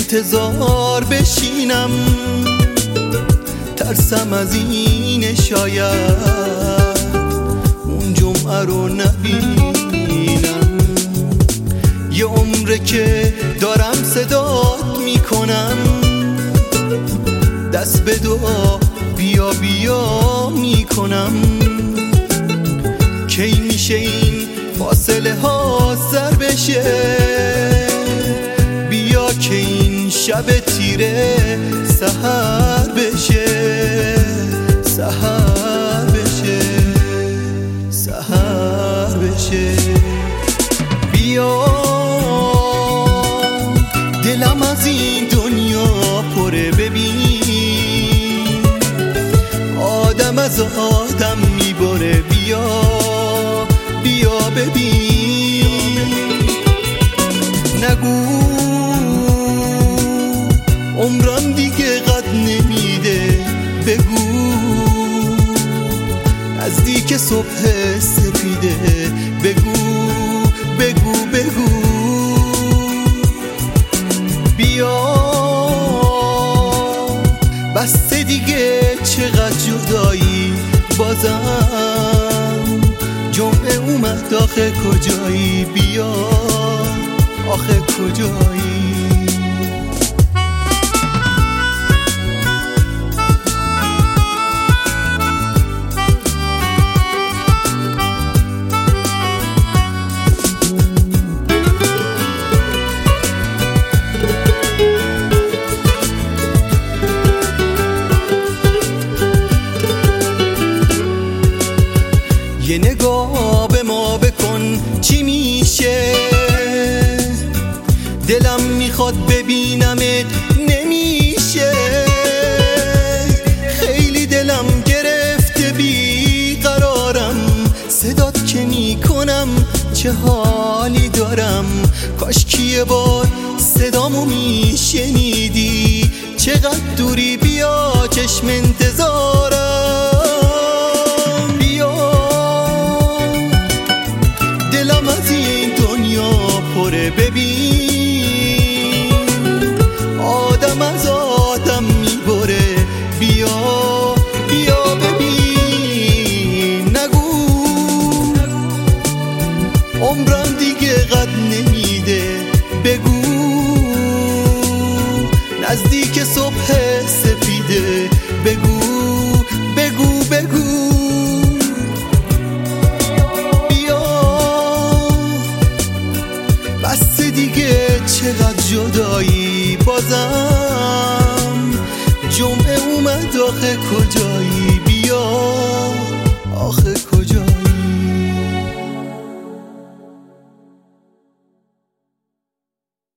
انتظار بشینم، ترسم از این شاید اون جمعه رو نبینم. یه عمره که دارم صدات میکنم، دست به دعا بیا بیا میکنم. کی میشه این فاصله ها سر بشه؟ بیا که این شب تیره سحر بشه، سحر بشه، سحر بشه. بیا دلم از این دنیا پره، ببین آدم از آدم میبره. بیا بیا ببین، نگو عمرم دیگه قد نمیده، بگو نزدیک صبح سپیده، بگو بگو بگو. بیا بس دیگه چقدر جدایی، بازم جمعه اومد، آخه کجایی؟ بیا آخه کجایی؟ یه نگاه به ما بکن چی میشه؟ دلم میخواد ببینمت نمیشه. خیلی دلم گرفته بیقرارم، صدات که میکنم چه حالی دارم. کاش که یه بار صدامو میشنیدی، چقدر دوری، بیا چشم انتظارم. دلم از این دنیا پره، ببین آدم از آدم میبره. بیا بیا ببین، نگو عمرم دیگه قد نمیده، بگو نزدیک صبح سپیده، بگو بگو بگو. بس دیگه چقدر جدایی، بازم جمعه اومد، آخه کجایی؟ بیا آخه